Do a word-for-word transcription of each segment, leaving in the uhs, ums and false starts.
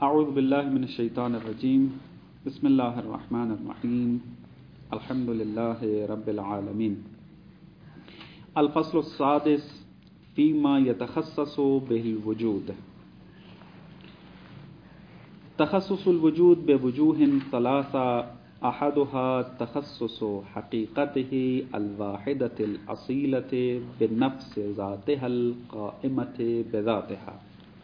اعوذ باللہ من الشیطان الرجیم بسم اللہ الرحمن الرحیم الحمد للہ رب العالمین. الفصل السادس فیما یتخصص به الوجود. تخصص الوجود بوجوہ ثلاثہ احدها تخصص حقیقته الواحدة الأصیلة بنفس ذاتها القائمة بذاتها.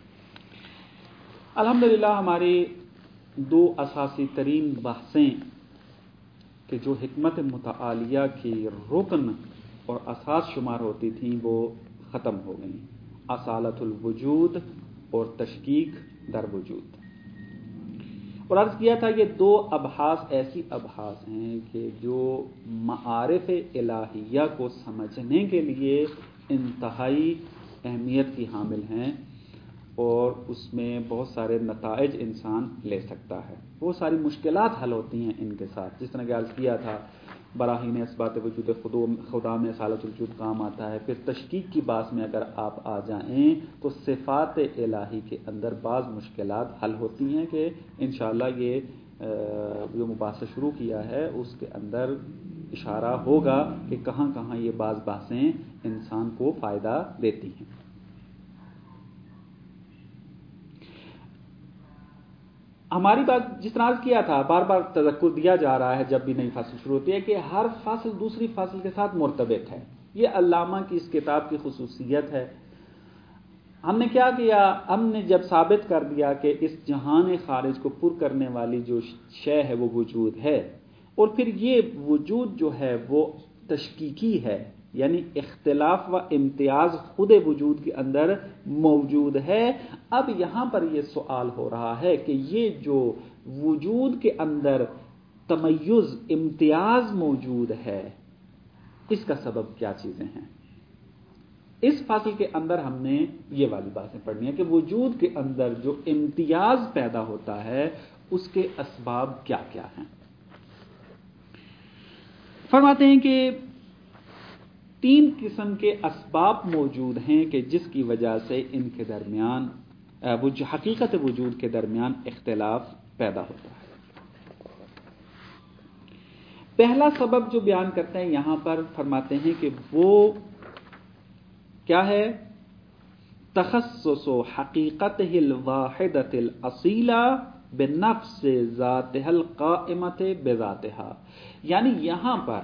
الحمدللہ ہماری دو اساسی ترین بحثیں کہ جو حکمت متعالیہ کی رکن اور اساس شمار ہوتی تھیں وہ ختم ہو گئیں. اصالت الوجود اور تشکیک در وجود. اور عرض کیا تھا یہ دو ابحاث ایسی ابحاث ہیں کہ جو معارف الہیہ کو سمجھنے کے لیے انتہائی اہمیت کی حامل ہیں اور اس میں بہت سارے نتائج انسان لے سکتا ہے. وہ ساری مشکلات حل ہوتی ہیں ان کے ساتھ. جس طرح کہ عرض کیا تھا براہین اثبات وجود خدا میں اصالت الوجود کام آتا ہے. پھر تشکیک کی بات میں اگر آپ آ جائیں تو صفات الہی کے اندر بعض مشکلات حل ہوتی ہیں کہ انشاءاللہ یہ جو مباحثہ شروع کیا ہے اس کے اندر اشارہ ہوگا کہ کہاں کہاں یہ بعض بحثیں انسان کو فائدہ دیتی ہیں. ہماری بات جس طرح کیا تھا بار بار تذکر دیا جا رہا ہے جب بھی نئی فصل شروع ہوتی ہے کہ ہر فصل دوسری فصل کے ساتھ مرتبط ہے. یہ علامہ کی اس کتاب کی خصوصیت ہے. ہم نے کیا کیا؟ ہم نے جب ثابت کر دیا کہ اس جہان خارج کو پر کرنے والی جو شے ہے وہ وجود ہے اور پھر یہ وجود جو ہے وہ تشکیکی ہے یعنی اختلاف و امتیاز خود وجود کے اندر موجود ہے. اب یہاں پر یہ سوال ہو رہا ہے کہ یہ جو وجود کے اندر تمیز امتیاز موجود ہے اس کا سبب کیا چیزیں ہیں. اس فصل کے اندر ہم نے یہ والی باتیں پڑھنی ہے کہ وجود کے اندر جو امتیاز پیدا ہوتا ہے اس کے اسباب کیا کیا ہیں. فرماتے ہیں کہ تین قسم کے اسباب موجود ہیں کہ جس کی وجہ سے ان کے درمیان حقیقت وجود کے درمیان اختلاف پیدا ہوتا ہے. پہلا سبب جو بیان کرتے ہیں یہاں پر فرماتے ہیں کہ وہ کیا ہے؟ تخصص حقیقتہ الواحدۃ الاصیلہ بنفس ذاتہ القائمۃ بذاتہا. یعنی یہاں پر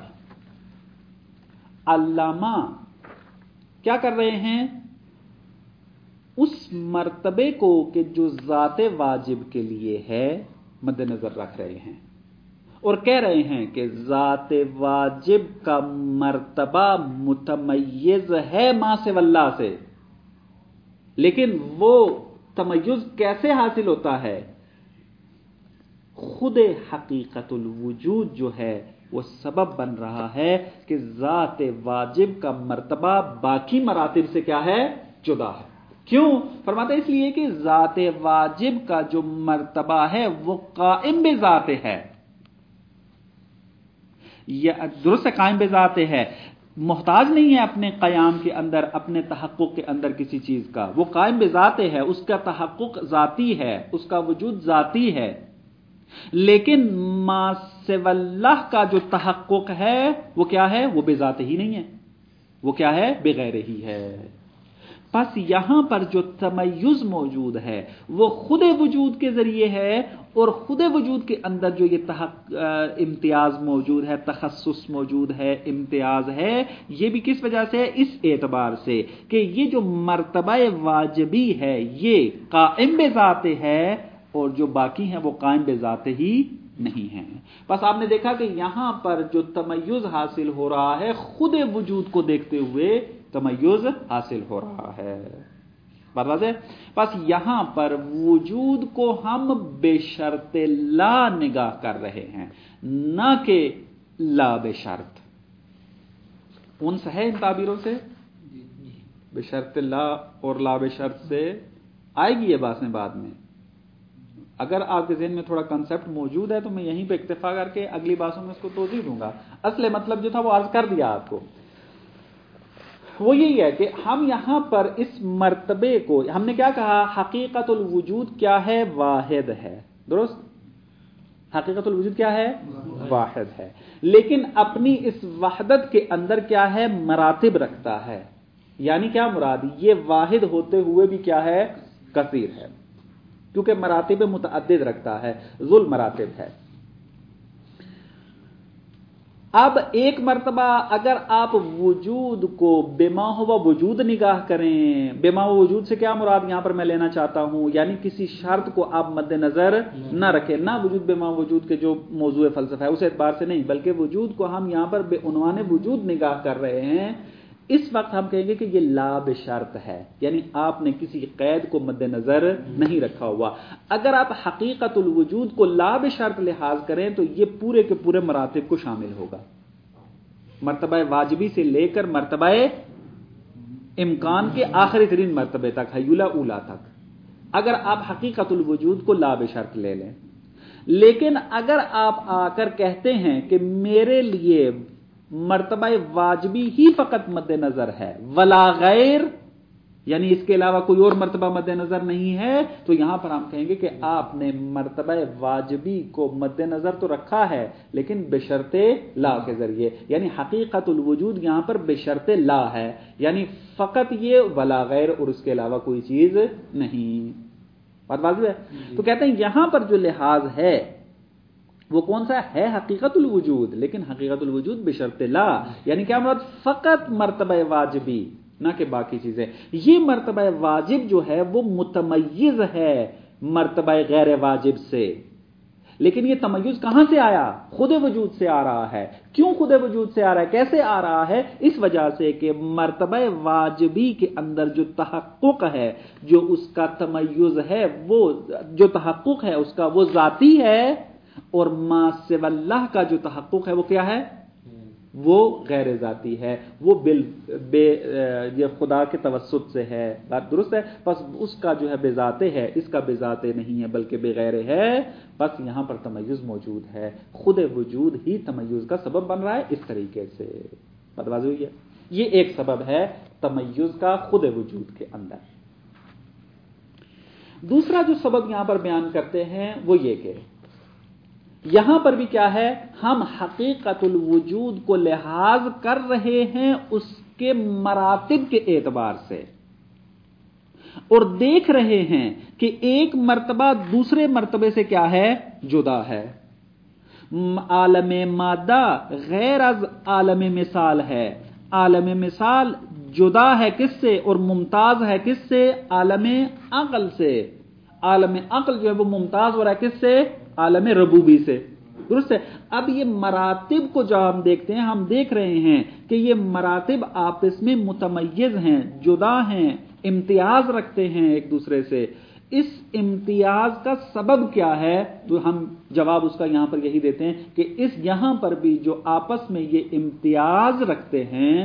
علامہ کیا کر رہے ہیں؟ اس مرتبے کو کہ جو ذات واجب کے لیے ہے مد نظر رکھ رہے ہیں اور کہہ رہے ہیں کہ ذات واجب کا مرتبہ متمیز ہے ما سوی اللہ سے. لیکن وہ تمیز کیسے حاصل ہوتا ہے؟ خود حقیقت الوجود جو ہے وہ سبب بن رہا ہے کہ ذات واجب کا مرتبہ باقی مراتب سے کیا ہے؟ جدا ہے. کیوں؟ فرماتے ہیں اس لیے کہ ذات واجب کا جو مرتبہ ہے وہ قائم بذات ہے. یہ درست قائم بذات ہے، محتاج نہیں ہے اپنے قیام کے اندر اپنے تحقق کے اندر کسی چیز کا. وہ قائم بذات ہے، اس کا تحقق ذاتی ہے، اس کا وجود ذاتی ہے. لیکن ما سوی اللہ کا جو تحقق ہے وہ کیا ہے؟ وہ بذات ہی نہیں ہے، وہ کیا ہے؟ بغیر ہی ہے. پس یہاں پر جو تمیز موجود ہے وہ خود وجود کے ذریعے ہے اور خود وجود کے اندر جو یہ تحق امتیاز موجود ہے، تخصص موجود ہے، امتیاز ہے، یہ بھی کس وجہ سے؟ اس اعتبار سے کہ یہ جو مرتبہ واجبی ہے یہ قائم بذات ہے اور جو باقی ہیں وہ قائم بذات ہی نہیں ہیں. بس آپ نے دیکھا کہ یہاں پر جو تمیز حاصل ہو رہا ہے خود وجود کو دیکھتے ہوئے تمیز حاصل ہو رہا ہے. بات واضح ہے؟ بس یہاں پر وجود کو ہم بے شرط لا نگاہ کر رہے ہیں نہ کہ لا بے شرط. انس ہے ان تعبیروں سے؟ بے شرط لا اور لا بے شرط سے آئے گی یہ باتیں بعد میں. اگر آپ کے ذہن میں تھوڑا کنسپٹ موجود ہے تو میں یہیں پہ اکتفا کر کے اگلی باتوں میں اس کو توضیح دوں گا. اصل مطلب جو تھا وہ عرض کر دیا آپ کو. وہ یہی ہے کہ ہم یہاں پر اس مرتبے کو ہم نے کیا کہا، حقیقت الوجود کیا ہے، واحد ہے، درست؟ حقیقت الوجود کیا ہے، واحد ہے، لیکن اپنی اس وحدت کے اندر کیا ہے، مراتب رکھتا ہے۔ یعنی کیا مراد، یہ واحد ہوتے ہوئے بھی کیا ہے، کثیر ہے، کیونکہ مراتب متعدد رکھتا ہے، ذل مراتب ہے۔ اب ایک مرتبہ اگر آپ وجود کو بما ہوا وجود نگاہ کریں، بما ہوا وجود سے کیا مراد یہاں پر میں لینا چاہتا ہوں، یعنی کسی شرط کو آپ مد نظر نہ رکھیں، نہ وجود بما وجود کے جو موضوع فلسفہ ہے اس اعتبار سے نہیں، بلکہ وجود کو ہم یہاں پر بے عنوان وجود نگاہ کر رہے ہیں، اس وقت ہم کہیں گے کہ یہ لا بشرط ہے، یعنی آپ نے کسی قید کو مد نظر نہیں رکھا ہوا۔ اگر آپ حقیقت الوجود کو لا بشرط لحاظ کریں تو یہ پورے کے پورے مراتب کو شامل ہوگا، مرتبہ واجبی سے لے کر مرتبہ امکان کے آخری ترین مرتبے تک، حیولہ اولا تک، اگر آپ حقیقت الوجود کو لا بشرط لے لیں۔ لیکن اگر آپ آ کر کہتے ہیں کہ میرے لیے مرتبہ واجبی ہی فقط مد نظر ہے ولا غیر، یعنی اس کے علاوہ کوئی اور مرتبہ مد نظر نہیں ہے، تو یہاں پر ہم کہیں گے کہ آپ نے مرتبہ واجبی کو مد نظر تو رکھا ہے لیکن بشرط لا کے ذریعے، یعنی حقیقت الوجود یہاں پر بشرط لا ہے، یعنی فقط یہ ولا غیر اور اس کے علاوہ کوئی چیز نہیں۔ بات واضح ہے؟ تو کہتے ہیں یہاں پر جو لحاظ ہے وہ کون سا ہے، حقیقت الوجود، لیکن حقیقت الوجود بشرط لا، یعنی کیا مراد، فقط مرتبہ واجبی، نہ کہ باقی چیزیں۔ یہ مرتبہ واجب جو ہے وہ متمیز ہے مرتبہ غیر واجب سے، لیکن یہ تمیز کہاں سے آیا، خود وجود سے آ رہا ہے۔ کیوں خود وجود سے آ رہا ہے، کیسے آ رہا ہے، اس وجہ سے کہ مرتبہ واجبی کے اندر جو تحقق ہے، جو اس کا تمیز ہے، وہ جو تحقق ہے اس کا وہ ذاتی ہے، اور ما سوی اللہ کا جو تحقق ہے وہ کیا ہے، وہ غیر ذاتی ہے، وہ بال بے یہ خدا کے توسط سے ہے، بات درست ہے، بس اس کا جو ہے بے ذاتے ہے، اس کا بے ذاتے نہیں ہے بلکہ بے غیر ہے، بس یہاں پر تمیز موجود ہے، خود وجود ہی تمیز کا سبب بن رہا ہے، اس طریقے سے بات واضح ہوئی ہے۔ یہ ایک سبب ہے تمیز کا خود وجود کے اندر۔ دوسرا جو سبب یہاں پر بیان کرتے ہیں وہ یہ کہ یہاں پر بھی کیا ہے، ہم حقیقت الوجود کو لحاظ کر رہے ہیں اس کے مراتب کے اعتبار سے، اور دیکھ رہے ہیں کہ ایک مرتبہ دوسرے مرتبے سے کیا ہے، جدا ہے۔ عالم مادہ غیر از عالم مثال ہے، عالم مثال جدا ہے کس سے اور ممتاز ہے کس سے، عالم عقل سے، عالم عقل جو ہے وہ ممتاز ہو رہا ہے کس سے، عالم ربوبی سے، درست ہے۔ اب یہ مراتب کو جب ہم دیکھتے ہیں، ہم دیکھ رہے ہیں کہ یہ مراتب آپس میں متمیز ہیں، جدا ہیں، امتیاز رکھتے ہیں ایک دوسرے سے۔ اس امتیاز کا سبب کیا ہے، تو ہم جواب اس کا یہاں پر یہی دیتے ہیں کہ اس یہاں پر بھی جو آپس میں یہ امتیاز رکھتے ہیں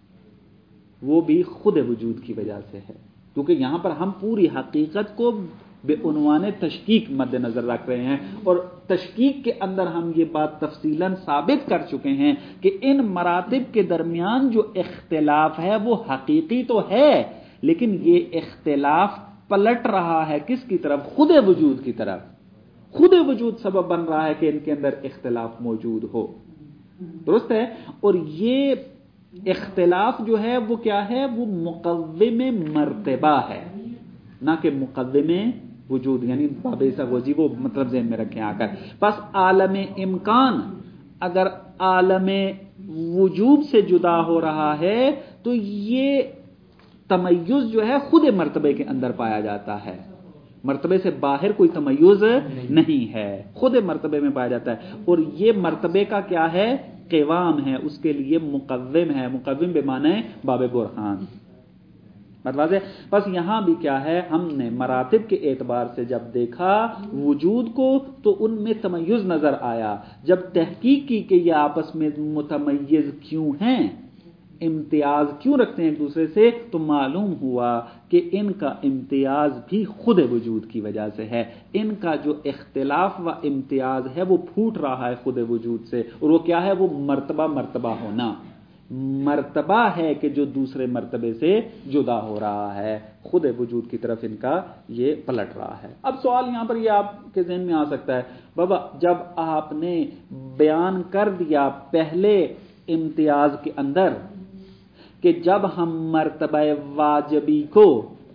وہ بھی خود وجود کی وجہ سے ہے، کیونکہ یہاں پر ہم پوری حقیقت کو بے عنوان تشکیک مد نظر رکھ رہے ہیں، اور تشکیک کے اندر ہم یہ بات تفصیلاً ثابت کر چکے ہیں کہ ان مراتب کے درمیان جو اختلاف ہے وہ حقیقی تو ہے، لیکن یہ اختلاف پلٹ رہا ہے کس کی طرف، خود وجود کی طرف۔ خود وجود سبب بن رہا ہے کہ ان کے اندر اختلاف موجود ہو، درست ہے۔ اور یہ اختلاف جو ہے وہ کیا ہے، وہ مقوم مرتبہ ہے، نہ کہ مقدم وجود، یعنی باب سغوجی وہ مطلب ذہن میں رکھیں آ کر۔ پس عالم امکان اگر عالم وجود سے جدا ہو رہا ہے تو یہ تمیز جو ہے خود مرتبے کے اندر پایا جاتا ہے، مرتبے سے باہر کوئی تمیز نہیں ہے، خود مرتبے میں پایا جاتا ہے، اور یہ مرتبے کا کیا ہے، قوام ہے، اس کے لیے مقوم ہے، مقوم بمعنی باب برہان، مطلب ہے۔ بس یہاں بھی کیا ہے، ہم نے مراتب کے اعتبار سے جب دیکھا وجود کو تو ان میں تمیز نظر آیا، جب تحقیق کی کہ یہ آپس میں متمیز کیوں ہیں، امتیاز کیوں رکھتے ہیں ایک دوسرے سے، تو معلوم ہوا کہ ان کا امتیاز بھی خود وجود کی وجہ سے ہے، ان کا جو اختلاف و امتیاز ہے وہ پھوٹ رہا ہے خود وجود سے، اور وہ کیا ہے، وہ مرتبہ مرتبہ ہونا، مرتبہ ہے کہ جو دوسرے مرتبے سے جدا ہو رہا ہے، خود وجود کی طرف ان کا یہ پلٹ رہا ہے۔ اب سوال یہاں پر یہ آپ کے ذہن میں آ سکتا ہے، بابا جب آپ نے بیان کر دیا پہلے امتیاز کے اندر کہ جب ہم مرتبہ واجبی کو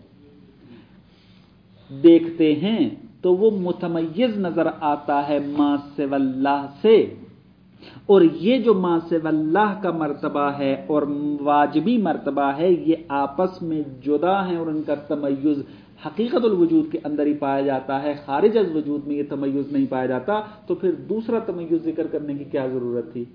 دیکھتے ہیں تو وہ متمیز نظر آتا ہے ما سوی اللہ سے، اور یہ جو ما سوی اللہ کا مرتبہ ہے اور واجبی مرتبہ ہے یہ آپس میں جدا ہیں اور ان کا تمیز حقیقت الوجود کے اندر ہی پایا جاتا ہے، خارج از وجود میں یہ تمیز نہیں پایا جاتا، تو پھر دوسرا تمیز ذکر کرنے کی کیا ضرورت تھی؟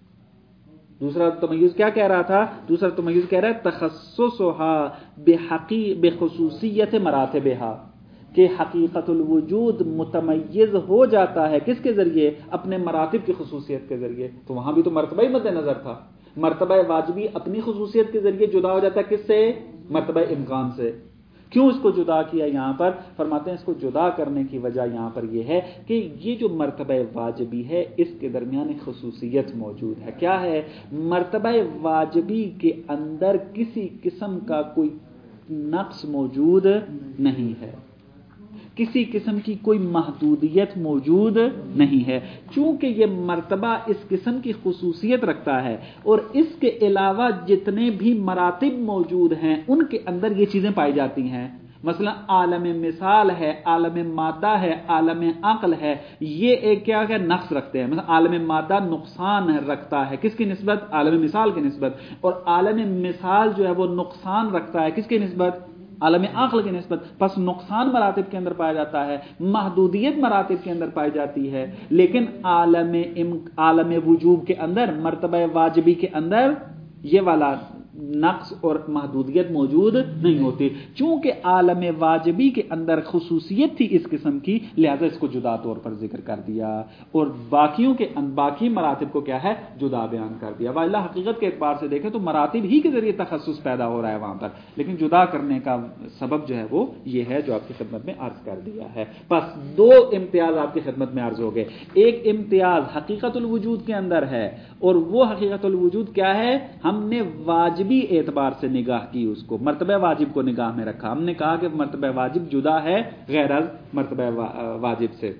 دوسرا تمیز کیا کہہ رہا تھا؟ دوسرا تمیز کہہ رہا ہے تخصصها بحقی بخصوصیت مراتبها، کہ حقیقت الوجود متمیز ہو جاتا ہے کس کے ذریعے؟ اپنے مراتب کی خصوصیت کے ذریعے۔ تو وہاں بھی تو مرتبہ ہی مد نظر تھا، مرتبہ واجبی اپنی خصوصیت کے ذریعے جدا ہو جاتا ہے کس سے؟ مرتبہ امکان سے۔ کیوں اس کو جدا کیا یہاں پر؟ فرماتے ہیں اس کو جدا کرنے کی وجہ یہاں پر یہ ہے کہ یہ جو مرتبہ واجبی ہے اس کے درمیان ایک خصوصیت موجود ہے۔ کیا ہے؟ مرتبہ واجبی کے اندر کسی قسم کا کوئی نقص موجود نہیں ہے، کسی قسم کی کوئی محدودیت موجود نہیں ہے، چونکہ یہ مرتبہ اس قسم کی خصوصیت رکھتا ہے اور اس کے علاوہ جتنے بھی مراتب موجود ہیں ان کے اندر یہ چیزیں پائی جاتی ہیں۔ مثلا عالم مثال ہے، عالم مادہ ہے، عالم عقل ہے، یہ ایک کیا ہے نقص رکھتے ہیں۔ مثلا عالم مادہ نقصان رکھتا ہے کس کی نسبت؟ عالم مثال کی نسبت، اور عالم مثال جو ہے وہ نقصان رکھتا ہے کس کی نسبت؟ عالم عقل کی نسبت۔ پس نقصان مراتب کے اندر پایا جاتا ہے، محدودیت مراتب کے اندر پائی جاتی ہے، لیکن عالم عالم وجوب کے اندر، مرتبہ واجبی کے اندر یہ والا نقص اور محدودیت موجود نہیں ہوتی، چونکہ عالم واجبی کے اندر خصوصیت تھی اس قسم کی، لہذا اس کو جدا طور پر ذکر کر دیا اور باقیوں کے باقی مراتب کو کیا ہے جدا بیان کر دیا۔ واللہ حقیقت کے اعتبار سے دیکھیں تو مراتب ہی کے ذریعے تخصص پیدا ہو رہا ہے وہاں پر، لیکن جدا کرنے کا سبب جو ہے وہ یہ ہے جو آپ کی خدمت میں عرض کر دیا ہے۔ بس دو امتیاز آپ کی خدمت میں عرض ہو گئے، ایک امتیاز حقیقت الوجود کے اندر ہے اور وہ حقیقت الوجود کیا ہے؟ ہم نے واجب اعتبار سے نگاہ کی، اس کو مرتبہ واجب کو نگاہ میں رکھا، ہم نے کہا کہ مرتبہ واجب جدا ہے غیر از مرتبہ واجب سے،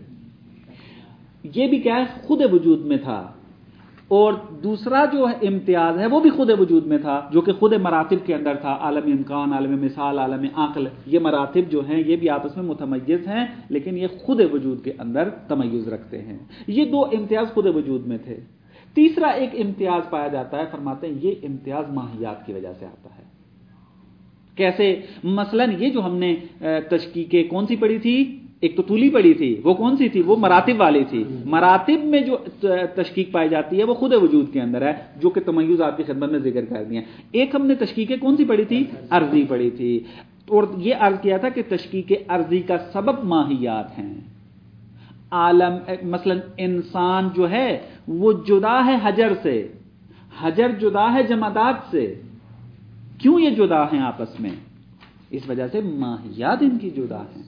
یہ بھی کیا ہے خود وجود میں تھا، اور دوسرا جو امتیاز ہے وہ بھی خود وجود میں تھا جو کہ خود مراتب کے اندر تھا، عالم امکان، عالم مثال، عالم عقل، یہ مراتب جو ہیں یہ بھی آپس میں متمیز ہیں لیکن یہ خود وجود کے اندر تمیز رکھتے ہیں، یہ دو امتیاز خود وجود میں تھے۔ تیسرا ایک امتیاز پایا جاتا ہے، فرماتے ہیں یہ امتیاز ماہیات کی وجہ سے آتا ہے۔ کیسے؟ مثلا یہ جو ہم نے تشکیکیں کون سی پڑھی تھی؟ ایک تو طولی پڑھی تھی، وہ کون سی تھی؟ وہ مراتب والی تھی۔ مراتب میں جو تشکیک پائی جاتی ہے وہ خود وجود کے اندر ہے جو کہ تمیز آپ کی خدمت میں ذکر کر دیا۔ ایک ہم نے تشکیکیں کون سی پڑھی تھی؟ عرضی پڑھی تھی، اور یہ عرض کیا تھا کہ تشکیک عرضی کا سبب ماہیات ہیں۔ عالم مثلا انسان جو ہے وہ جدا ہے حجر سے، حجر جدا ہے جمادات سے، کیوں یہ جدا ہیں آپس میں؟ اس وجہ سے ماہیات ان کی جدا ہیں۔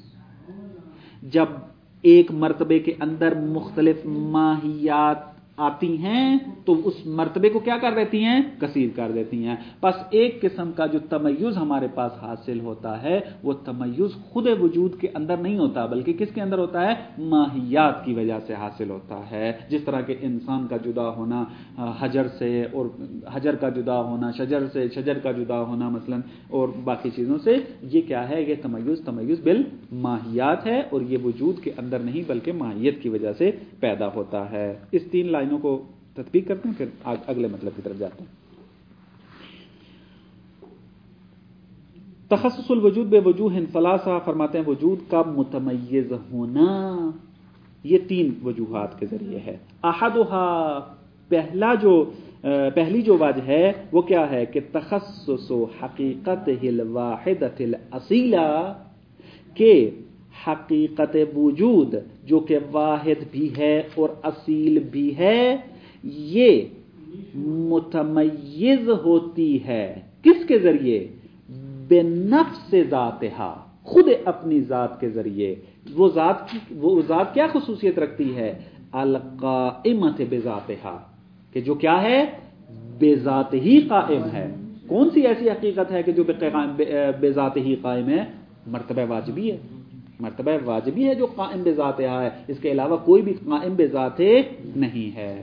جب ایک مرتبے کے اندر مختلف ماہیات آتی ہیں تو اس مرتبے کو کیا کر دیتی ہیں؟ کثیر کر دیتی ہیں۔ پس ایک قسم کا جو تمیز ہمارے پاس حاصل ہوتا ہے وہ تمیز خود وجود کے اندر نہیں ہوتا بلکہ کس کے اندر ہوتا ہے؟ ماہیات کی وجہ سے حاصل ہوتا ہے، جس طرح کہ انسان کا جدا ہونا حجر سے، اور حجر کا جدا ہونا شجر سے، شجر کا جدا ہونا مثلا اور باقی چیزوں سے، یہ کیا ہے؟ یہ تمیز تمیز بالماہیات ہے اور یہ وجود کے اندر نہیں بلکہ ماہیت کی وجہ سے پیدا ہوتا ہے۔ اس تین لائنوں کو تطبیق کرتے ہیں پھر اگلے مطلب کی طرف جاتے ہیں۔ تخصص الوجود بے وجوہ ثلاثہ، فرماتے ہیں وجود کا متمیز ہونا یہ تین وجوہات کے ذریعے ہے۔ احدها، پہلا جو پہلی جو وجہ ہے وہ کیا ہے کہ تخصص حقیقتہ الواحدۃ الاصیلہ، کہ حقیقت وجود جو کہ واحد بھی ہے اور اصیل بھی ہے یہ متمیز ہوتی ہے کس کے ذریعے؟ بنفس ذاتہا، خود اپنی ذات کے ذریعے۔ وہ ذات کی وہ ذات کیا خصوصیت رکھتی ہے؟ القائمۃ بذاتہا، کہ جو کیا ہے؟ بے ذات ہی قائم ہے. کون سی ایسی حقیقت ہے کہ جو بے ذات ہی قائم ہے؟ مرتبہ واجبی ہے. مرتبہ واجبی ہے جو قائم بے ذات ہے، اس کے علاوہ کوئی بھی قائم بے ذات نہیں ہے.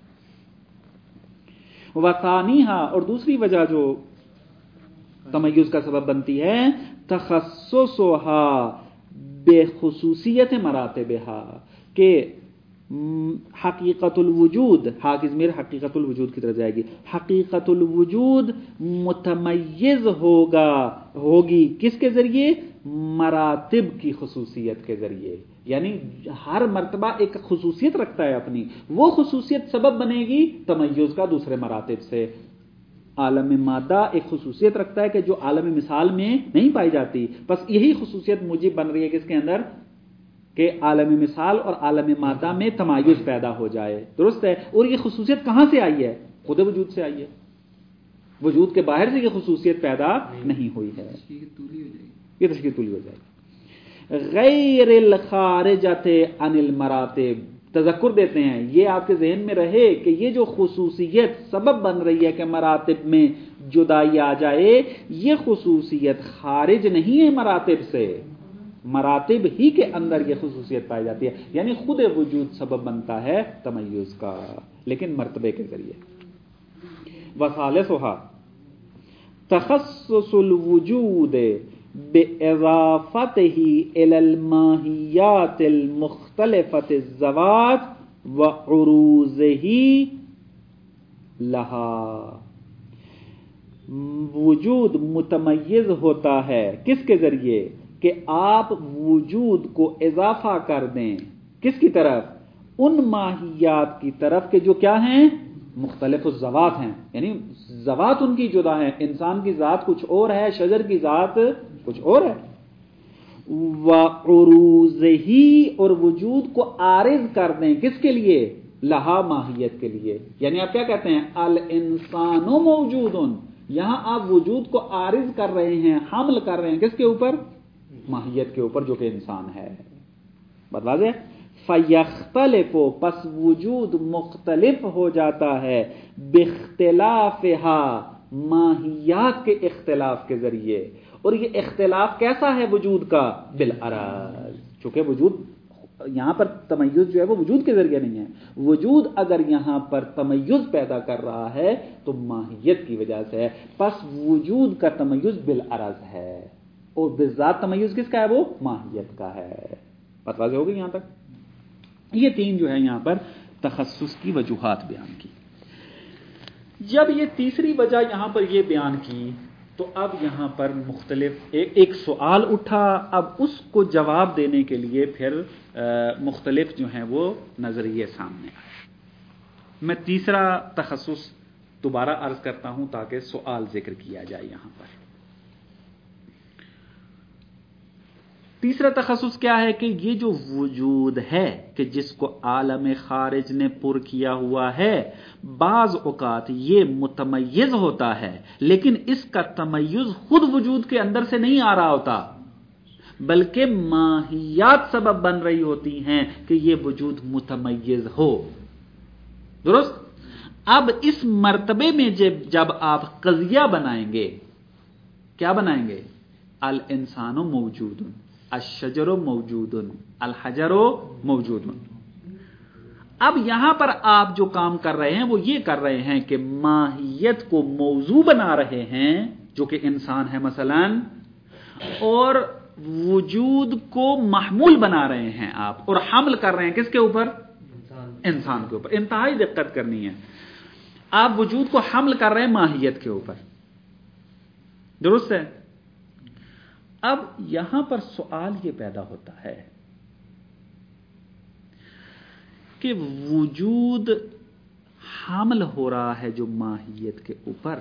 وثانیہا، اور دوسری وجہ جو تمیز کا سبب بنتی ہے، تخصصھا بخصوصیت مراتبھا، کہ حقیقت الوجود، حافظ میر حقیقت الوجود کی طرف جائے گی، حقیقت الوجود متمیز ہوگا ہوگی کس کے ذریعے؟ مراتب کی خصوصیت کے ذریعے. یعنی ہر مرتبہ ایک خصوصیت رکھتا ہے اپنی، وہ خصوصیت سبب بنے گی تمیز کا دوسرے مراتب سے. عالم مادہ ایک خصوصیت رکھتا ہے کہ جو عالم مثال میں نہیں پائی جاتی، بس یہی خصوصیت موجب بن رہی ہے کس کے اندر؟ کہ عالم مثال اور عالم مادہ میں تمایز پیدا ہو جائے. درست ہے. اور یہ خصوصیت کہاں سے آئی ہے؟ خود وجود سے آئی ہے. وجود کے باہر سے یہ خصوصیت پیدا نہیں ہوئی ہے. یہ تشکیل طولی ہو جائے گی. غیر الخارجۃ عن المراتب، تذکر دیتے ہیں یہ آپ کے ذہن میں رہے کہ یہ جو خصوصیت سبب بن رہی ہے کہ مراتب میں جدائی آ جائے، یہ خصوصیت خارج نہیں ہے مراتب سے، مراتب ہی کے اندر یہ خصوصیت پائی جاتی ہے. یعنی خود وجود سبب بنتا ہے تمیز کا، لیکن مرتبے کے ذریعے. وثالثھا تخصص الوجود بإضافتہ إلى الماہیات المختلفة الذوات وعروضہ لہا. وجود متمیز ہوتا ہے کس کے ذریعے؟ کہ آپ وجود کو اضافہ کر دیں کس کی طرف؟ ان ماہیات کی طرف کہ جو کیا ہیں؟ مختلف الذوات ہیں. یعنی ذوات ان کی جدا ہیں. انسان کی ذات کچھ اور ہے، شجر کی ذات کچھ اور ہے. وعروضہ، اور وجود کو عارض کر دیں کس کے لیے؟ لہا، ماہیت کے لیے. یعنی آپ کیا کہتے ہیں؟ الانسان موجود. یہاں آپ وجود کو عارض کر رہے ہیں، حمل کر رہے ہیں کس کے اوپر؟ ماہیت کے اوپر جو کہ انسان ہے. بات واضح ہے؟ فَيَخْتَلِفُ، پس وجود مختلف ہو جاتا ہے، بِاخْتِلَافِهَا، ماہیات کے اختلاف کے ذریعے. اور یہ اختلاف کیسا ہے وجود کا؟ بالعرض. چونکہ وجود یہاں پر تمیز جو ہے وہ وجود کے ذریعے نہیں ہے. وجود اگر یہاں پر تمیز پیدا کر رہا ہے تو ماہیت کی وجہ سے ہے. پس وجود کا تمیز بالعرض ہے، اور بالذات تمیز کس کا ہے؟ وہ ماہیت کا ہے. بات واضح ہو گئی یہاں تک؟ یہ تین جو ہے یہاں پر تخصص کی وجوہات بیان کی. جب یہ تیسری وجہ یہاں پر یہ بیان کی تو اب یہاں پر مختلف ایک, ایک سوال اٹھا. اب اس کو جواب دینے کے لیے پھر مختلف جو ہیں وہ نظریے سامنے آئے. میں تیسرا تخصص دوبارہ عرض کرتا ہوں تاکہ سوال ذکر کیا جائے یہاں پر. تیسرا تخصص کیا ہے؟ کہ یہ جو وجود ہے کہ جس کو عالم خارج نے پر کیا ہوا ہے، بعض اوقات یہ متمیز ہوتا ہے، لیکن اس کا تمیز خود وجود کے اندر سے نہیں آ رہا ہوتا، بلکہ ماہیات سبب بن رہی ہوتی ہیں کہ یہ وجود متمیز ہو. درست؟ اب اس مرتبے میں جب جب آپ قضیہ بنائیں گے، کیا بنائیں گے؟ الانسان موجود، الشجر موجود، الحجر موجود. اب یہاں پر آپ جو کام کر رہے ہیں وہ یہ کر رہے ہیں کہ ماہیت کو موضوع بنا رہے ہیں جو کہ انسان ہے مثلا، اور وجود کو محمول بنا رہے ہیں آپ، اور حمل کر رہے ہیں کس کے اوپر؟ انسان کے اوپر. انتہائی دقت کرنی ہے. آپ وجود کو حمل کر رہے ہیں ماہیت کے اوپر. درست ہے؟ اب یہاں پر سوال یہ پیدا ہوتا ہے کہ وجود حامل ہو رہا ہے جو ماہیت کے اوپر،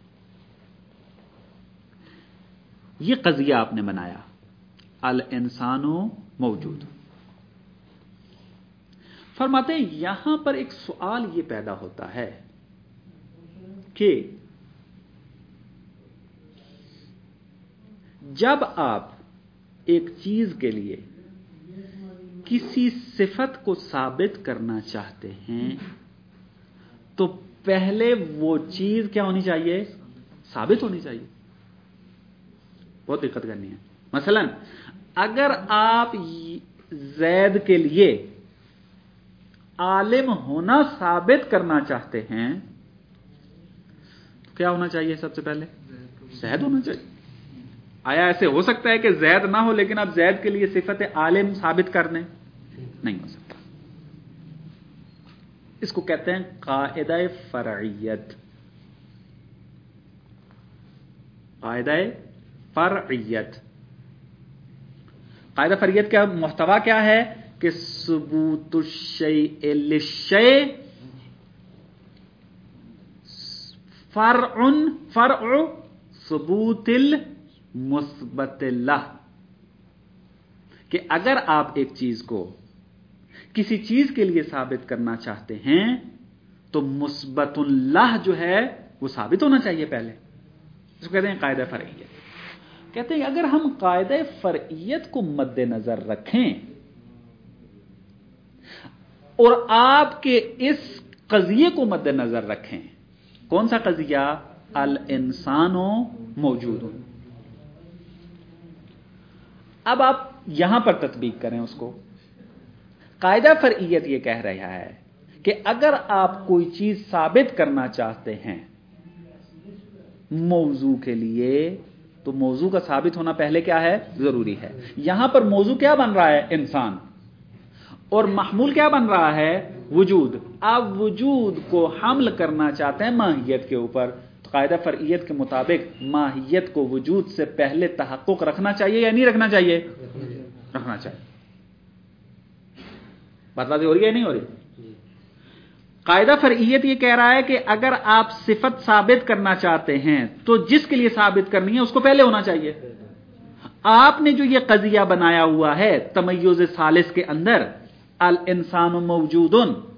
یہ قضیہ آپ نے بنایا الانسان موجود. فرماتے ہیں یہاں پر ایک سوال یہ پیدا ہوتا ہے کہ جب آپ ایک چیز کے لیے کسی صفت کو ثابت کرنا چاہتے ہیں تو پہلے وہ چیز کیا ہونی چاہیے؟ ثابت ہونی چاہیے. بہت دقت کرنی ہے. مثلا اگر آپ زید کے لیے عالم ہونا ثابت کرنا چاہتے ہیں تو کیا ہونا چاہیے؟ سب سے پہلے زید ہونا چاہیے. آیا ایسے ہو سکتا ہے کہ زید نہ ہو لیکن آپ زید کے لیے صفت عالم ثابت کر دیں؟ نہیں ہو سکتا. اس کو کہتے ہیں قاعدہ فرعیت. قاعدہ فرعیت. قاعدہ فرعیت کا محتوا کیا ہے کہ ثبوت الشیء للشیء فرع فرع ثبوت المثبت لہ. کہ اگر آپ ایک چیز کو کسی چیز کے لیے ثابت کرنا چاہتے ہیں تو مثبت اللہ جو ہے وہ ثابت ہونا چاہیے پہلے. اس کو کہتے ہیں قاعدہ فرعیت. کہتے ہیں اگر ہم قاعدہ فرعیت کو مد نظر رکھیں اور آپ کے اس قضیے کو مد نظر رکھیں. کون سا قضیہ؟ الانسان موجود. اب آپ یہاں پر تطبیق کریں اس کو. قاعدہ فرعیت یہ کہہ رہا ہے کہ اگر آپ کوئی چیز ثابت کرنا چاہتے ہیں موضوع کے لیے تو موضوع کا ثابت ہونا پہلے کیا ہے؟ ضروری ہے. یہاں پر موضوع کیا بن رہا ہے؟ انسان. اور محمول کیا بن رہا ہے؟ وجود. آپ وجود کو حمل کرنا چاہتے ہیں ماہیت کے اوپر تو قاعدہ فرعیت کے مطابق ماہیت کو وجود سے پہلے تحقق رکھنا چاہیے یا نہیں رکھنا چاہیے؟ رکھنا چاہیے. بات واضح ہو رہی ہے نہیں ہو رہی؟ قاعدہ فرعیت یہ کہہ رہا ہے کہ اگر آپ صفت ثابت کرنا چاہتے ہیں تو جس کے لیے ثابت کرنی ہے اس کو پہلے ہونا چاہیے. آپ نے جو یہ قضیہ بنایا ہوا ہے تمیز ثالث کے اندر الانسان موجود،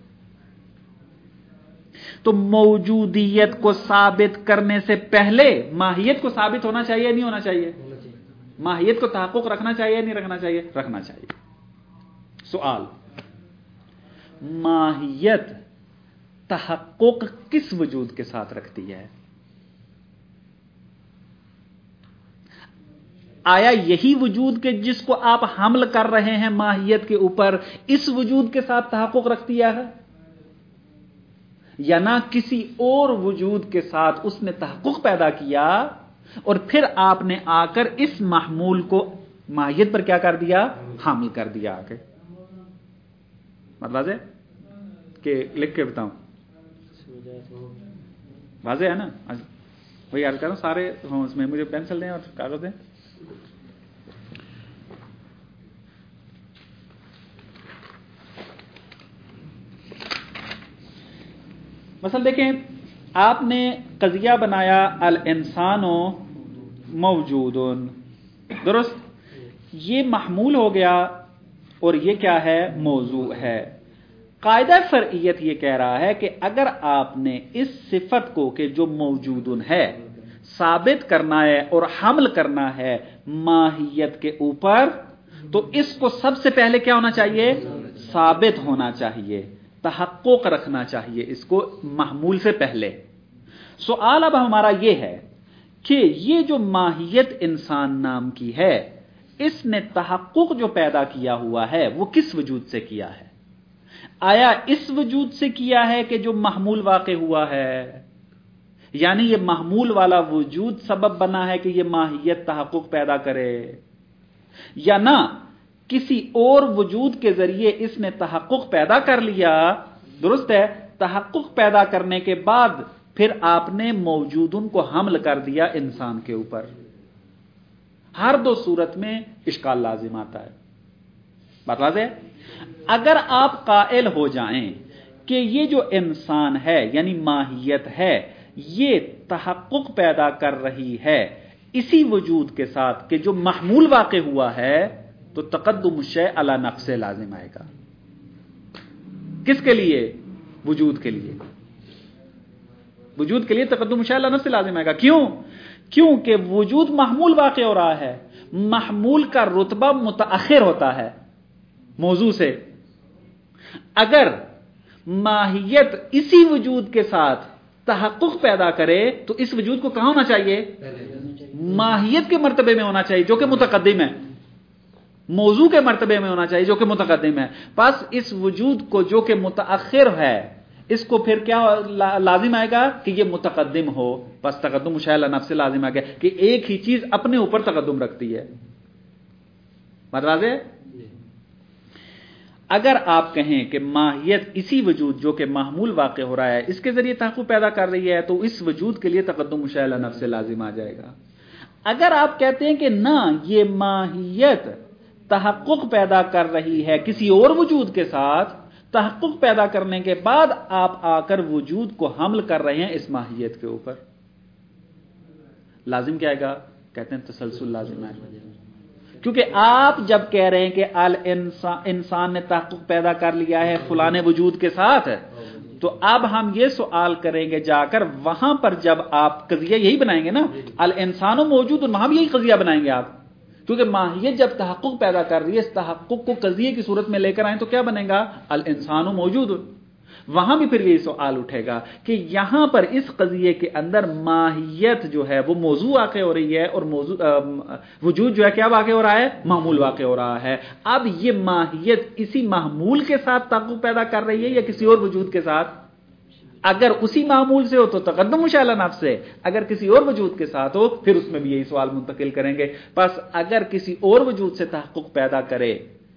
تو موجودیت کو ثابت کرنے سے پہلے ماہیت کو ثابت ہونا چاہیے یا نہیں ہونا چاہیے؟ ماہیت کو تحقق رکھنا چاہیے یا نہیں رکھنا چاہیے؟ رکھنا چاہیے. سوال، ماہیت تحقق کس وجود کے ساتھ رکھتی ہے؟ آیا یہی وجود کے جس کو آپ حمل کر رہے ہیں ماہیت کے اوپر اس وجود کے ساتھ تحقق رکھتی ہے یا نہ کسی اور وجود کے ساتھ اس نے تحقق پیدا کیا اور پھر آپ نے آ کر اس محمول کو ماہیت پر کیا کر دیا؟ حامل کر دیا. آ کے مطلب واضح کہ لکھ کے بتاؤں؟ واضح ہے نا؟ وہی عرض کر رہا ہوں سارے ہوں اس میں. مجھے پینسل دیں اور کاغذ دیں. مثلا دیکھیں، آپ نے قضیہ بنایا الانسان موجود، درست؟ یہ محمول ہو گیا اور یہ کیا ہے؟ موضوع ہے. قاعدہ فرعیت یہ کہہ رہا ہے کہ اگر آپ نے اس صفت کو کہ جو موجود ہے ثابت کرنا ہے اور حمل کرنا ہے ماہیت کے اوپر تو اس کو سب سے پہلے کیا ہونا چاہیے؟ ثابت ہونا چاہیے، تحقق رکھنا چاہیے اس کو محمول سے پہلے. سوال اب ہمارا یہ ہے کہ یہ جو ماہیت انسان نام کی ہے اس نے تحقق جو پیدا کیا ہوا ہے وہ کس وجود سے کیا ہے؟ آیا اس وجود سے کیا ہے کہ جو محمول واقع ہوا ہے، یعنی یہ محمول والا وجود سبب بنا ہے کہ یہ ماہیت تحقق پیدا کرے، یا نہ کسی اور وجود کے ذریعے اس نے تحقق پیدا کر لیا؟ درست ہے. تحقق پیدا کرنے کے بعد پھر آپ نے موجودن کو حمل کر دیا انسان کے اوپر. ہر دو صورت میں اشکال لازم آتا ہے. بات واضح ہے؟ اگر آپ قائل ہو جائیں کہ یہ جو انسان ہے یعنی ماہیت ہے یہ تحقق پیدا کر رہی ہے اسی وجود کے ساتھ کہ جو محمول واقع ہوا ہے تو تقدم الشیء علی نفس لازم آئے گا. کس کے لیے؟ وجود کے لیے. وجود کے لیے تقدم الشیء علی نفس لازم آئے گا. کیوں؟ کیونکہ وجود محمول واقع ہو رہا ہے. محمول کا رتبہ متأخر ہوتا ہے موضوع سے. اگر ماہیت اسی وجود کے ساتھ تحقق پیدا کرے تو اس وجود کو کہاں ہونا چاہیے؟ ماہیت کے مرتبے میں ہونا چاہیے جو کہ متقدم ہے، موضوع کے مرتبے میں ہونا چاہیے جو کہ متقدم ہے. پس اس وجود کو جو کہ متأخر ہے اس کو پھر کیا لازم آئے گا کہ یہ متقدم ہو. پس تقدم مشاہلہ نفس سے لازم آ گیا کہ ایک ہی چیز اپنے اوپر تقدم رکھتی ہے. بات واضح ہے؟ اگر آپ کہیں کہ ماہیت اسی وجود جو کہ محمول واقع ہو رہا ہے اس کے ذریعے تحقق پیدا کر رہی ہے تو اس وجود کے لیے تقدم مشاہلہ نفس سے لازم آ جائے گا. اگر آپ کہتے ہیں کہ نہ یہ ماہیت تحقق پیدا کر رہی ہے کسی اور وجود کے ساتھ، تحقق پیدا کرنے کے بعد آپ آ کر وجود کو حمل کر رہے ہیں اس ماہیت کے اوپر، لازم کیا آئے گا؟ کہتے ہیں تسلسل لازم آئے گا. کیونکہ آپ جب کہہ رہے ہیں کہ الانسان انسان نے تحقق پیدا کر لیا ہے فلانے وجود کے ساتھ، تو اب ہم یہ سوال کریں گے جا کر وہاں پر جب آپ قضیہ یہی بنائیں گے نا، الانسان موجود، وہاں بھی یہی قضیہ بنائیں گے آپ. کیونکہ ماہیت جب تحقق پیدا کر رہی ہے اس تحقق کو قضیے کی صورت میں لے کر آئیں تو کیا بنے گا؟ الانسان موجود. وہاں بھی پھر یہی سوال اٹھے گا کہ یہاں پر اس قضیے کے اندر ماہیت جو ہے وہ موضوع واقع ہو رہی ہے اور موضوع وجود جو ہے کیا واقع ہو رہا ہے؟ معمول واقع ہو رہا ہے. اب یہ ماہیت اسی معمول کے ساتھ تحقق پیدا کر رہی ہے یا کسی اور وجود کے ساتھ؟ اگر اسی معمول سے ہو تو تقدم مشاہلہ نفس سے، اگر کسی اور وجود کے ساتھ ہو پھر اس میں بھی یہی سوال منتقل کریں گے. پس اگر کسی اور وجود سے تحقق پیدا کرے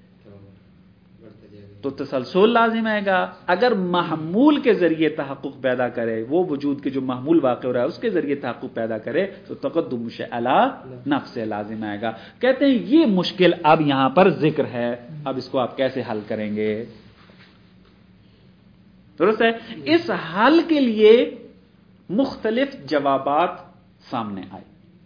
تو تسلسل لازم آئے گا. اگر محمول کے ذریعے تحقق پیدا کرے، وہ وجود کے جو محمول واقع ہو رہا ہے اس کے ذریعے تحقق پیدا کرے تو تقدم مشاہلہ نفس سے لازم آئے گا. کہتے ہیں یہ مشکل اب یہاں پر ذکر ہے، اب اس کو آپ کیسے حل کریں گے؟ درست ہے. اس حل کے لیے مختلف جوابات سامنے آئے.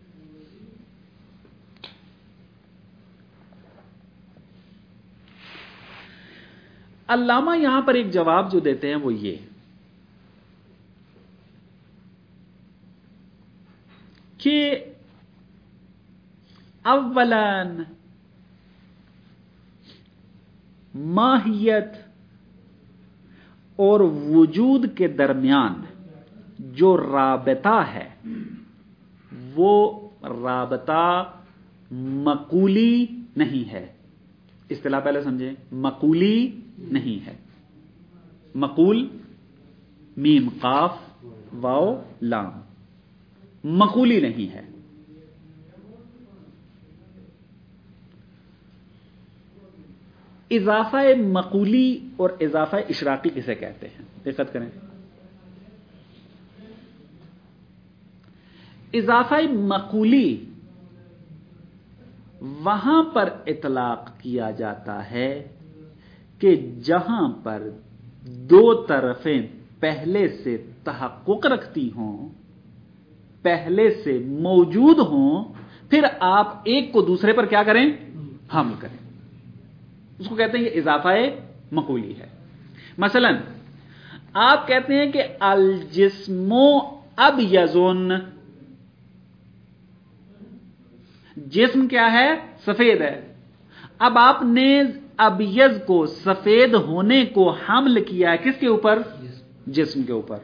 علامہ یہاں پر ایک جواب جو دیتے ہیں وہ یہ کہ اولاً ماہیت اور وجود کے درمیان جو رابطہ ہے وہ رابطہ مقولی نہیں ہے. اصطلاح پہلے سمجھیں، مقولی نہیں ہے. مقول میم قاف واو لام، مقولی نہیں ہے. اضافہ مقولی اور اضافہ اشراقی کسے کہتے ہیں؟ دقت کریں. اضافہ مقولی وہاں پر اطلاق کیا جاتا ہے کہ جہاں پر دو طرفیں پہلے سے تحقق رکھتی ہوں، پہلے سے موجود ہوں، پھر آپ ایک کو دوسرے پر کیا کریں؟ حمل کریں. اس کو کہتے ہیں یہ اضافہ مقولی ہے. مثلا آپ کہتے ہیں کہ الجسم ابیض، جسم کیا ہے؟ سفید ہے. اب آپ نے ابیض کو، سفید ہونے کو حمل کیا ہے کس کے اوپر؟ جسم کے اوپر.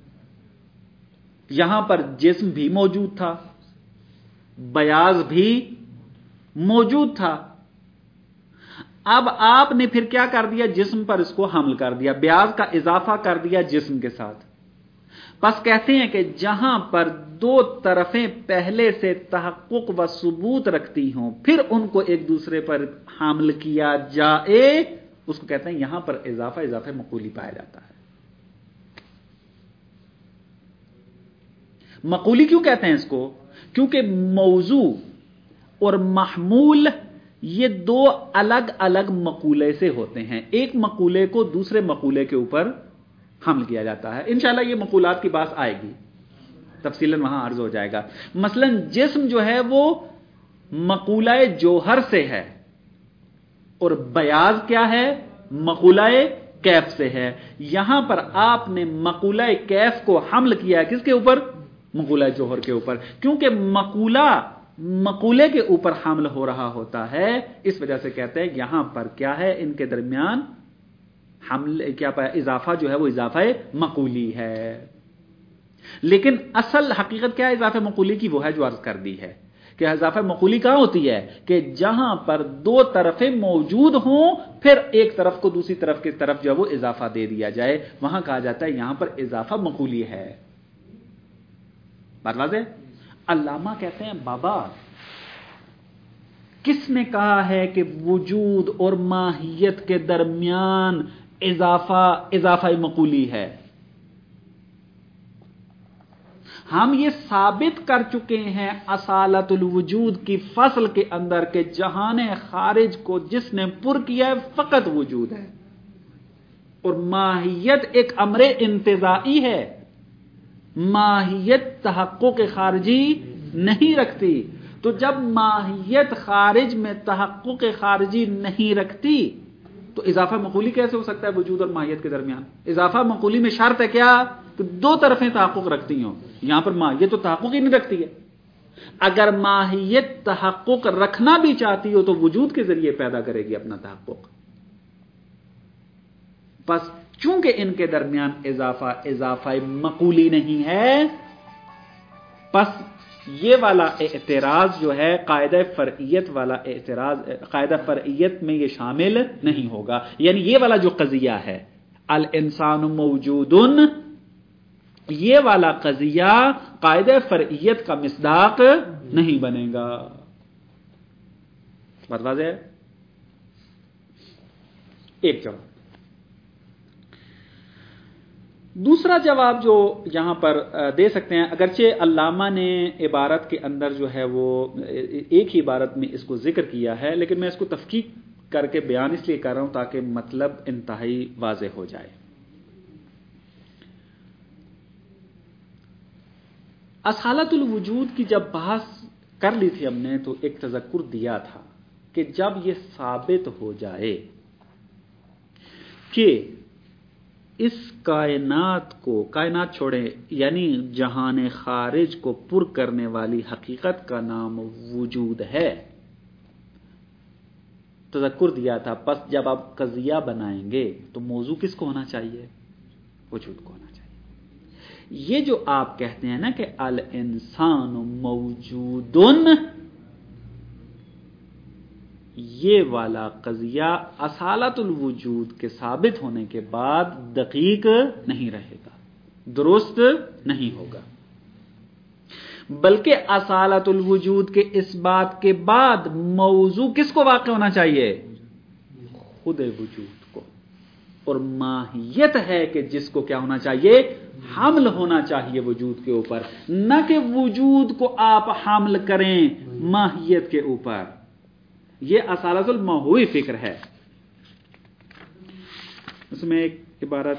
یہاں پر جسم بھی موجود تھا، بیاض بھی موجود تھا. اب آپ نے پھر کیا کر دیا؟ جسم پر اس کو حمل کر دیا، بیاض کا اضافہ کر دیا جسم کے ساتھ. بس کہتے ہیں کہ جہاں پر دو طرفیں پہلے سے تحقق و ثبوت رکھتی ہوں پھر ان کو ایک دوسرے پر حمل کیا جائے اس کو کہتے ہیں یہاں پر اضافہ اضافہ مقولی پایا جاتا ہے. مقولی کیوں کہتے ہیں اس کو؟ کیونکہ موضوع اور محمول یہ دو الگ الگ مقولے سے ہوتے ہیں. ایک مقولے کو دوسرے مقولے کے اوپر حمل کیا جاتا ہے. انشاءاللہ یہ مقولات کی بات آئے گی، تفصیلاً وہاں عرض ہو جائے گا. مثلا جسم جو ہے وہ مقولہ جوہر سے ہے اور بیاض کیا ہے؟ مقولہ کیف سے ہے. یہاں پر آپ نے مقولہ کیف کو حمل کیا کس کے اوپر؟ مقولہ جوہر کے اوپر. کیونکہ مقولہ مقولے کے اوپر حمل ہو رہا ہوتا ہے اس وجہ سے کہتے ہیں یہاں پر کیا ہے؟ ان کے درمیان حمل کیا پایا؟ اضافہ جو ہے وہ اضافہ مقولی ہے. لیکن اصل حقیقت کیا ہے اضافہ مقولی کی؟ وہ ہے جو عرض کر دی ہے کہ اضافہ مقولی کہاں ہوتی ہے کہ جہاں پر دو طرفیں موجود ہوں پھر ایک طرف کو دوسری طرف کی طرف جو ہے وہ اضافہ دے دیا جائے، وہاں کہا جاتا ہے یہاں پر اضافہ مقولی ہے۔ بات واضح؟ علامہ کہتے ہیں بابا کس نے کہا ہے کہ وجود اور ماہیت کے درمیان اضافہ اضافہ مقولی ہے؟ ہم یہ ثابت کر چکے ہیں اصالت الوجود کی فصل کے اندر کہ جہان خارج کو جس نے پر کیا ہے فقط وجود ہے، اور ماہیت ایک امر انتزاعی ہے، ماہیت تحقق خارجی نہیں رکھتی۔ تو جب ماہیت خارج میں تحقق خارجی نہیں رکھتی تو اضافہ مقولی کیسے ہو سکتا ہے وجود اور ماہیت کے درمیان؟ اضافہ مقولی میں شرط ہے کیا کہ دو طرفیں تحقق رکھتی ہوں، یہاں پر ماہیت تو تحقق ہی نہیں رکھتی ہے۔ اگر ماہیت تحقق رکھنا بھی چاہتی ہو تو وجود کے ذریعے پیدا کرے گی اپنا تحقق۔ بس چونکہ ان کے درمیان اضافہ اضافہ مقولی نہیں ہے، پس یہ والا اعتراض جو ہے قاعدہ فرعیت والا اعتراض، قاعدہ فرعیت میں یہ شامل نہیں ہوگا۔ یعنی یہ والا جو قضیہ ہے الانسان موجود، یہ والا قضیہ قاعدہ فرعیت کا مصداق نہیں بنے گا۔ بات واضح ہے؟ ایک جواب۔ دوسرا جواب جو یہاں پر دے سکتے ہیں، اگرچہ علامہ نے عبارت کے اندر جو ہے وہ ایک ہی عبارت میں اس کو ذکر کیا ہے، لیکن میں اس کو تفکیک کر کے بیان اس لیے کر رہا ہوں تاکہ مطلب انتہائی واضح ہو جائے۔ اصالت الوجود کی جب بحث کر لی تھی ہم نے تو ایک تذکر دیا تھا کہ جب یہ ثابت ہو جائے کہ اس کائنات کو، کائنات چھوڑیں یعنی جہان خارج کو پر کرنے والی حقیقت کا نام وجود ہے، تذکر دیا تھا، پس جب آپ قضیہ بنائیں گے تو موضوع کس کو ہونا چاہیے؟ وجود کو ہونا چاہیے۔ یہ جو آپ کہتے ہیں نا کہ الانسان موجود، یہ والا قضیہ اصالت الوجود کے ثابت ہونے کے بعد دقیق نہیں رہے گا، درست نہیں ہوگا، بلکہ اصالت الوجود کے اس بات کے بعد موضوع کس کو واقع ہونا چاہیے؟ خود وجود کو، اور ماہیت ہے کہ جس کو کیا ہونا چاہیے؟ حمل ہونا چاہیے وجود کے اوپر، نہ کہ وجود کو آپ حمل کریں ماہیت کے اوپر۔ یہ اصالت الموضوعی فکر ہے۔ اس میں ایک عبارت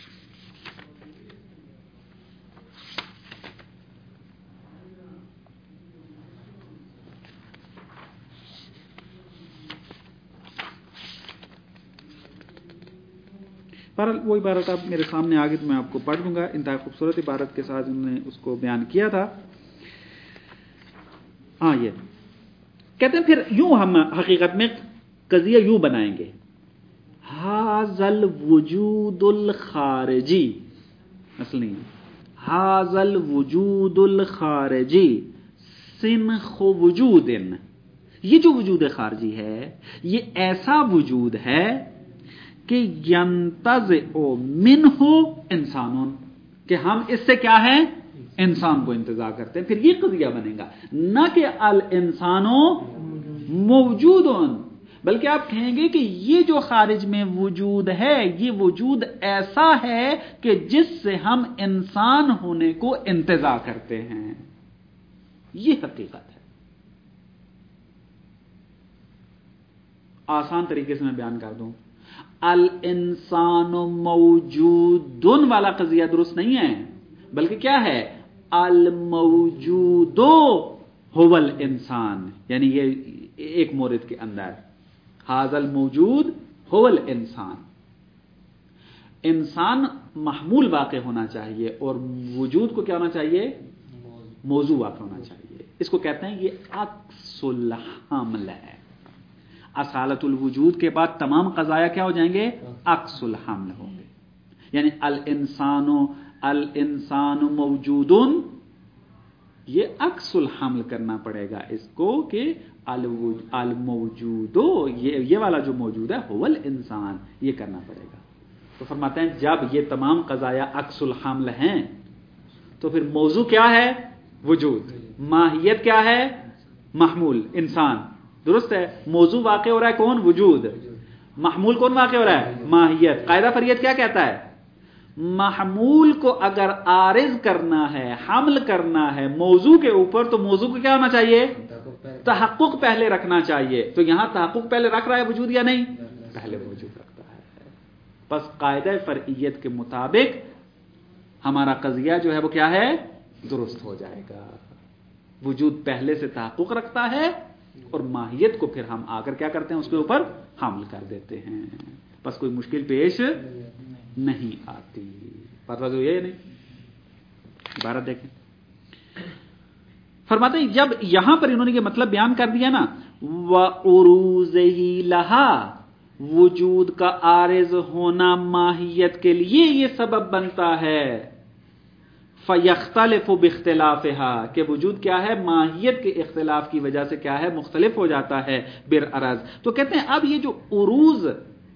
پر وہ عبارت آپ میرے سامنے آگے تو میں آپ کو پڑھ دوں گا، انتہائی خوبصورت عبارت کے ساتھ انہوں نے اس کو بیان کیا تھا۔ ہاں، یہ کہتے ہیں پھر یوں ہم حقیقت میں قضیہ یوں بنائیں گے، حاذل وجود الخارجی، اصل نہیں، حاذل وجود الخارجی سنخ وجود، یہ جو وجود خارجی ہے یہ ایسا وجود ہے کہ ینتزع منہ انسانون، کہ ہم اس سے کیا ہے؟ انسان کو انتزاع کرتے ہیں۔ پھر یہ قضیہ بنے گا نہ کہ الانسانو موجودون، بلکہ آپ کہیں گے کہ یہ جو خارج میں وجود ہے یہ وجود ایسا ہے کہ جس سے ہم انسان ہونے کو انتزاع کرتے ہیں۔ یہ حقیقت ہے۔ آسان طریقے سے میں بیان کر دوں، الانسان موجود والا قضیہ درست نہیں ہے، بلکہ کیا ہے؟ الموجود هو الانسان، یعنی یہ ایک مورد کے اندر ھذا الموجود هو الانسان، انسان محمول واقع ہونا چاہیے اور وجود کو کیا ہونا چاہیے؟ موضوع واقع ہونا چاہیے۔ اس کو کہتے ہیں یہ عکس الحمل ہے۔ اصالت الوجود کے بعد تمام قضایا کیا ہو جائیں گے؟ عکس الحمل ہوں گے، یعنی الانسان अल इंसान मौजूदुन, ये अक्सुल हमल करना पड़ेगा इसको कि अल मौजूदो, ये ये वाला जो मौजूद है हुवल इंसान, ये करना पड़ेगा। तो फरमाते हैं जब ये तमाम कज़ाया अक्सुल हमल हैं तो फिर मौजू क्या है? वजूद। माहियत क्या है? महमूल, इंसान। दुरुस्त है। मौजू वाक़े हो रहा है कौन? वजूद। महमूल कौन वाक़े हो रहा है? माहियत। कायदा फरियत क्या कहता है? महमूल को अगर आरिज करना है, हमल करना है मौजू के ऊपर, तो मौजू को क्या होना चाहिए? तहक्कुक पहले रखना चाहिए। तो यहां तहक्कुक पहले रख रहा है वजूद या नहीं? पहले वजूद रखता है। बस कायदा फरइयत के मुताबिक हमारा कज़िया जो है वो क्या है? दुरुस्त हो जाएगा। वजूद पहले से तहक्कुक रखता है और माहियत को फिर हम आकर क्या करते हैं? उसके ऊपर हमल कर देते हैं। बस कोई मुश्किल पेश नहीं आती। पता तो ये नहीं। इबारत देखें, फरमाते हैं जब यहां पर इन्होंने ये मतलब बयान कर दिया ना, व उरूज़ही लहा, वजूद का आरिज होना माहियत के लिए ये सबब बनता है। फयख्तलिफु बिख्तिलाफिहा, के वजूद क्या है? माहियत के इख्तिलाफ की वजह से क्या है? मुख्तलिफ हो जाता है बिर अरज। तो कहते हैं अब ये जो उरूज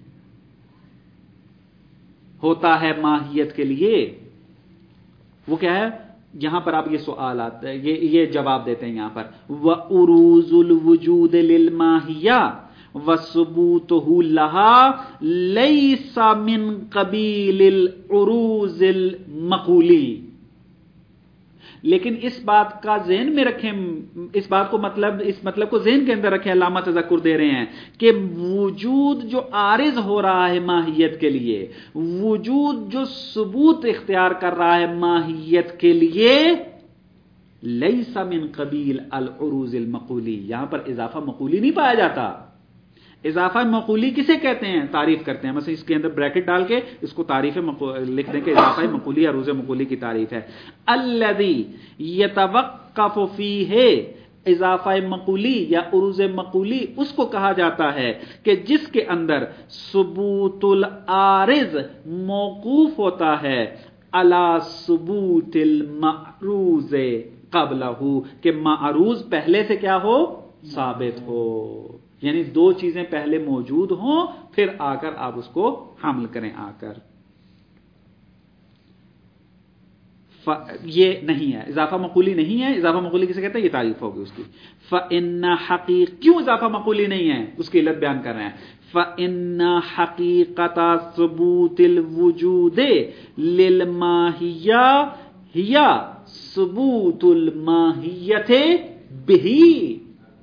होता है माहियत के लिए, वो क्या है? यहां पर आप ये सवाल आता है, ये ये जवाब देते हैं यहां पर, व उरूजुल वजूद लिल माहिया व सुबूतहु लहा लैसा मिन कबीलिल उरूजिल मक़ूली। लेकिन इस बात का ज़हन में रखें, इस बात को मतलब इस मतलब को ज़हन के अंदर रखें, अल्लामा तज़क्कुर दे रहे हैं कि वजूद जो आरिज हो रहा है माहियत के लिए, वजूद जो सबूत इख्तियार कर रहा है माहियत के लिए, लैसा मिन कबील अल उरूज़िल मक़ूली, यहां पर इजाफा मक़ूली नहीं पाया जाता। इजाफा मक़ूली किसे कहते हैं? तारीफ करते हैं। मतलब इसके अंदर ब्रैकेट डाल के इसको तारीफ लिख दें कि इजाफा मक़ूली या अरूज़ मक़ूली की तारीफ है। अल्लज़ी यतवक्क़फ़ु फ़ीहि, इजाफा मक़ूली या उरूज़ मक़ूली उसको कहा जाता है कि जिसके अंदर सुबूतुल आरिज़ मौकूफ होता है अला सुबूतिल मअरूज़ क़ब्लहू, कि मअरूज़ पहले से क्या हो? साबित हो। यानी दो चीजें पहले मौजूद हों, फिर आकर आप उसको हमल करें। आकर ये नहीं है, इजाफा मक़ूली नहीं है। इजाफा मक़ूली किसे कहते हैं? ये तारीफ होगी उसकी। फ़इन्ना हक़ीक़, क्यों इजाफा मक़ूली नहीं है? उसकी इल्लत बयान कर रहे हैं। फ़इन्ना हक़ीक़ता सुबूतिल वजूदे लिल माहिया हिया सुबूतुल माहियते बिही।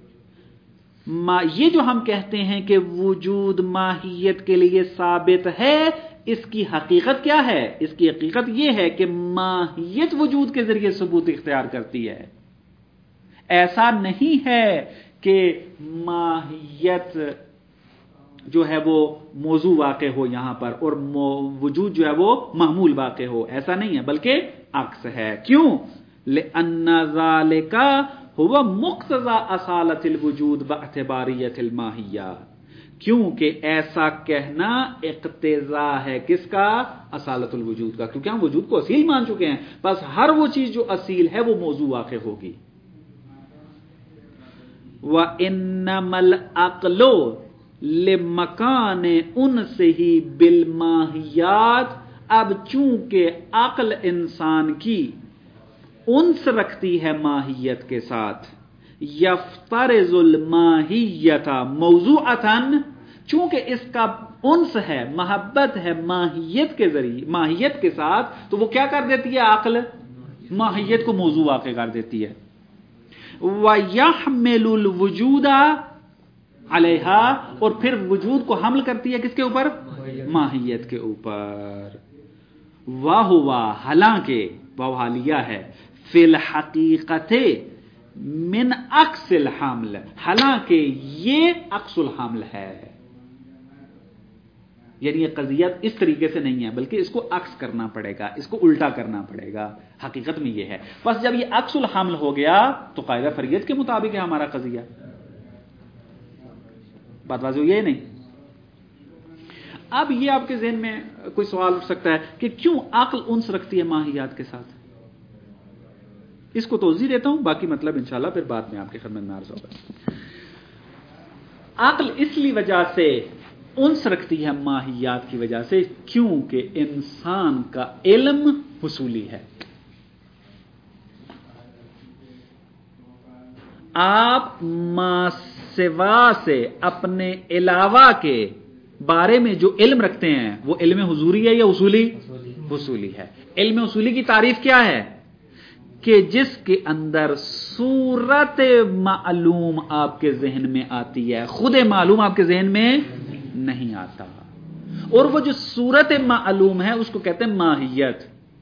ये जो हम कहते हैं कि वजूद माहियत के लिए साबित है, इसकी हकीकत क्या है? इसकी हकीकत यह है कि माहियत वजूद के जरिए सबूत इख्तियार करती है। ऐसा नहीं है कि माहियत जो है वो मौजू वाक़े हो यहां पर और वजूद जो है वो महमूल वाक़े हो, ऐसा नहीं है, बल्कि अक्स है। क्यों? लिअन्ना ज़ालिका हुवा मुक़्तज़ा असालतिल वजूद बअतिबारियतिल माहिया, क्योंकि ऐसा कहना इक़्तिज़ा है किसका? असालतुल वजूद का। क्योंकि हम वजूद को असील मान चुके हैं, बस हर वो चीज जो असील है वो मौजू वाक़े होगी। व इन्नमल अक़्लु लिमकाने उनसे ही बिल माहियात, अब चूंकि अक्ल इंसान की उन्स रखती है माहियत के साथ, यफ्तरिजुल माहियता मौजूअतन, चूंकि इसका उन्स है, महब्बत है माहियत के जरिए, माहियत के साथ, तो वो क्या कर देती है? अक्ल माहियत को मौजू वाक़े कर देती है। व यहमिलुल वजूदा अलैहा, और फिर वजूद को हमल करती है किसके ऊपर? माहियत के ऊपर। वाह हुआ, हालांकि वाहालिया है, फिल हकीकते मिन अक्सिल हमल, हालांकि ये अक्सुल हमल है। यानी ये कज़ियत इस तरीके से नहीं है, बल्कि इसको अक्स करना पड़ेगा, इसको उल्टा करना पड़ेगा। हकीकत में ये है। बस जब ये अक्सुल हमल हो गया तो कायदा फरियत के मुताबिक है हमारा कज़िया। बात वाज़ेह ये नहीं। अब ये आपके ज़हन में کوئی سوال اٹھ سکتا ہے کہ کیوں عقل انس رکھتی ہے ماہیات کے ساتھ؟ اس کو توضیح دیتا ہوں، باقی مطلب انشاءاللہ پھر بعد میں آپ کی خدمت میں عرض ہوگا۔ عقل اس لیے وجہ سے انس رکھتی ہے ماہیات کی وجہ سے کیونکہ انسان کا علم حصولی ہے۔ آپ ما سوا سے اپنے علاوہ کے بارے میں جو علم رکھتے ہیں وہ علم حضوری ہے یا اصولی؟ حصولی ہے۔ علم حصولی کی تعریف کیا ہے؟ کہ جس کے اندر صورت معلوم آپ کے ذہن میں آتی ہے، خود معلوم آپ کے ذہن میں نہیں آتا، اور وہ جو صورت معلوم ہے اس کو کہتے ہیں ماہیت۔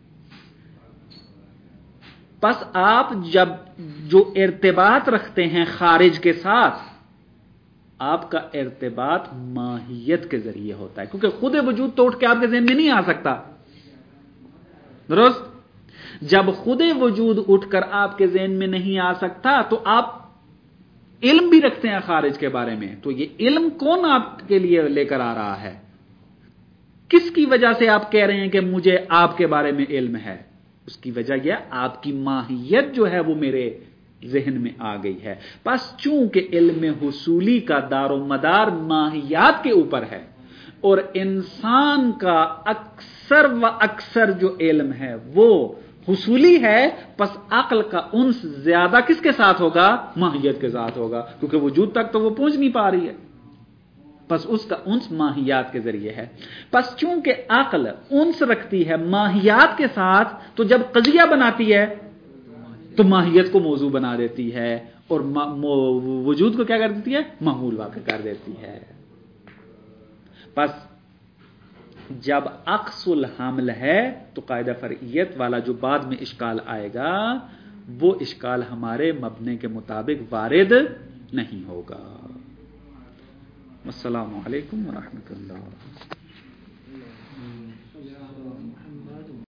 پس آپ جب جو ارتباط رکھتے ہیں خارج کے ساتھ، آپ کا ارتباط ماہیت کے ذریعے ہوتا ہے، کیونکہ خود وجود تو اٹھ کے آپ کے ذہن میں نہیں آ سکتا، درست؟ جب خود وجود اٹھ کر آپ کے ذہن میں نہیں آ سکتا تو آپ علم بھی رکھتے ہیں خارج کے بارے میں، تو یہ علم کون آپ کے لیے لے کر آ رہا ہے؟ کس کی وجہ سے آپ کہہ رہے ہیں کہ مجھے آپ کے بارے میں علم ہے؟ اس کی وجہ یہ آپ کی ماہیت جو ہے وہ میرے ذہن میں آ گئی ہے۔ پس چونکہ علم حصولی کا دار و مدار ماہیات کے اوپر ہے، اور انسان کا اکثر و اکثر جو علم ہے وہ حصولی ہے، پس عقل کا انس زیادہ کس کے ساتھ ہوگا؟ ماہیت کے ساتھ ہوگا، کیونکہ وجود تک تو وہ پہنچ نہیں پا رہی ہے، پس اس کا انس ماہیات کے ذریعے ہے۔ پس چونکہ عقل انس رکھتی ہے ماہیات کے ساتھ، تو جب قضیہ بناتی ہے تو ماہیت کو موضوع بنا دیتی ہے، اور وجود کو کیا کر دیتی ہے؟ معمول واقع کر دیتی ہے۔ پس جب عکس الحمل ہے تو قاعدہ فرعیت والا جو بعد میں اشکال آئے گا وہ اشکال ہمارے مبنے کے مطابق وارد نہیں ہوگا۔ السلام علیکم ورحمۃ اللہ۔